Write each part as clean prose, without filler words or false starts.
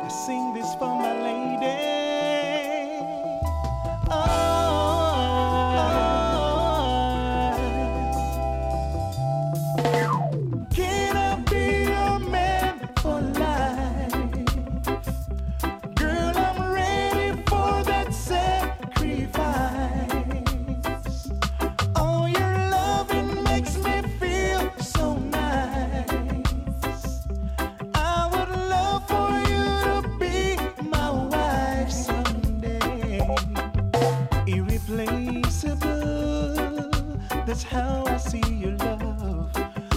sing this for my lady. Can I be your man for life? Girl, I'm ready for that sacrifice. Oh, your loving makes me feel so nice. I would love for you to be my wife someday. Irreplaceable, that's how I see your love.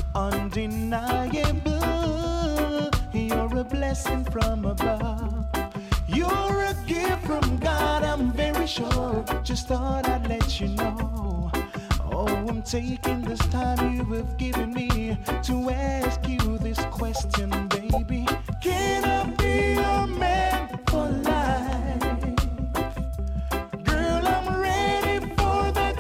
Undeniable, you're a blessing from above. You're a gift from God, I'm very sure. Just thought I'd let you know. Oh, I'm taking this time you have given me to ask you this question, baby. Can I be your man for life? Girl, I'm ready for that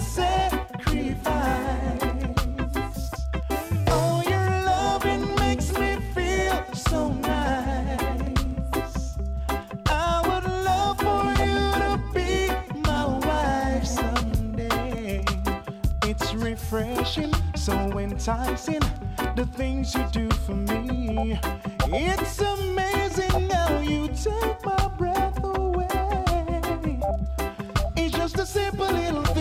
sacrifice. Oh, your loving makes me feel so nice. I would love for you to be my wife someday. It's refreshing, so enticing, the things you do for me. It's amazing how you take my breath away. It's just a simple little